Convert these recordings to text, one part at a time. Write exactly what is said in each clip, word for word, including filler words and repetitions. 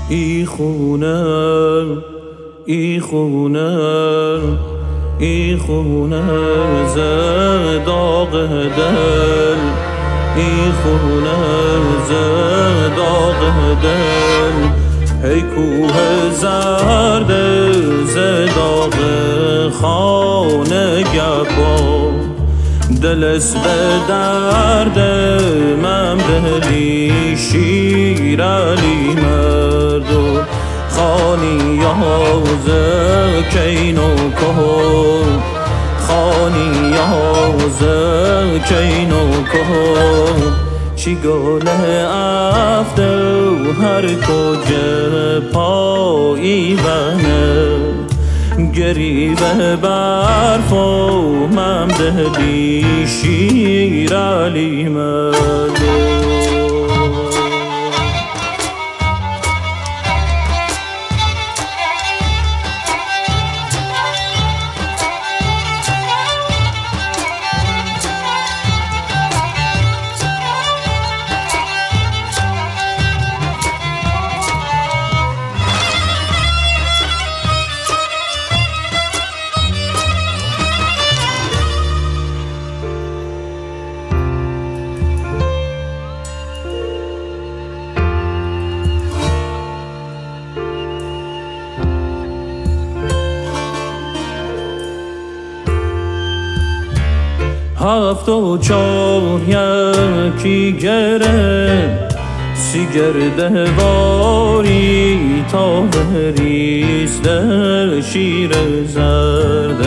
ای خونه ای خونه ای خونه ز داغ دل، ای خونه ز داغ دل، ای کوه زرد ز داغ خانه گبا، دلس به درد من دلی شیر علی مردو، خانی یاز کین و کهن، خانی یاز کین و کهن، چی گله افته و هر کجا پایی بنه، گریبه برف و من دلی شیر علی مردو. هفت و چار یکی گره سی گرده واری تا بریز در شیر زرد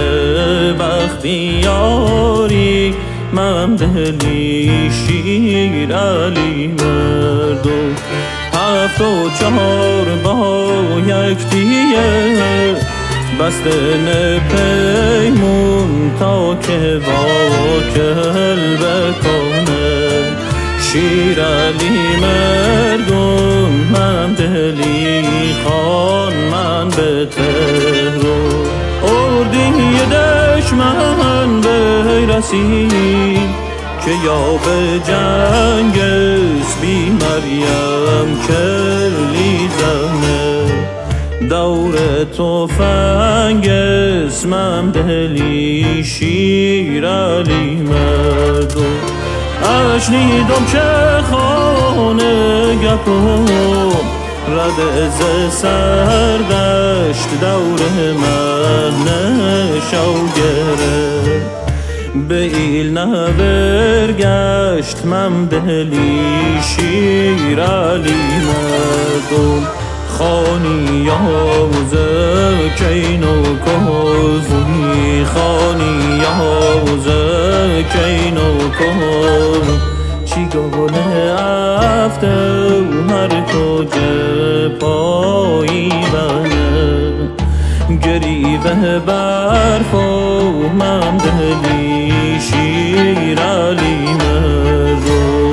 بختیاری، من دلی شیر علی مردو، هفت و چهار با یک دیگه بسته نپیمون تا که واکل بکنه، شیر علی مردم من دلی خان من به تهرو، اردی دشمن به رسید که یا به جنگ است بی مریم کلی زنه، دور تفنگ اسمم دلی شیر علی مردو، اشنیدم که خانه گپم رد ز سردشت دور من نشو گره، به ایل نبرگشت من دلی شیر علی مردو، خانی یاز کین و کهن، خانی یاز کین و کهن، چی گله افته و هر کجا پایی بنه، گریبه برف و من دلی شیر علی مردو.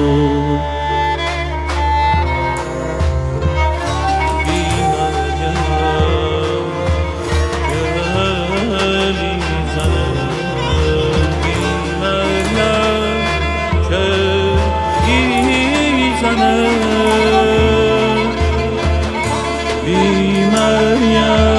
بی مریم